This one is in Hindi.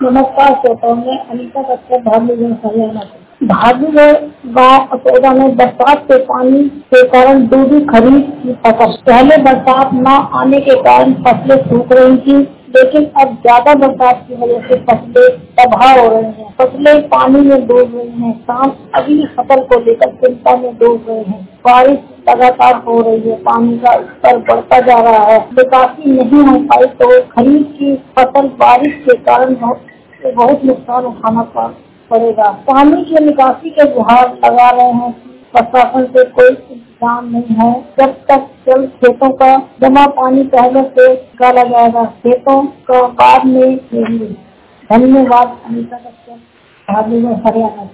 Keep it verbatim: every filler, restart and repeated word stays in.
नमस्कार श्रोताओं, मैं अनीता कश्यप भागलपुर हरियाणा से। भागलपुर गाँव अकोला में बरसात के पानी के कारण डूबी खरीफ की फसल। पहले बरसात न आने के कारण फसलें सूख रही थी, लेकिन अब ज्यादा बरसात की वजह से फसलें तबाह हो रही हैं। फसलें पानी में डूब रही हैं। किसान अगली फसल को लेकर चिंता में डूब रहे हैं। बारिश लगातार हो रही है, पानी का स्तर बढ़ता जा रहा है। निकासी नहीं हो पाई तो खरीफ की फसल बारिश के कारण बहुत बहुत नुकसान उठाना पड़ेगा। पानी की निकासी के गुहार लगा रहे हैं। प्रशासन से कोई इंतजाम नहीं है। जब तक जल खेतों का जमा पानी पहले से निकाला जाएगा, खेतों का बाद में। धन्यवाद। अनीता कश्यप, हरियाणा।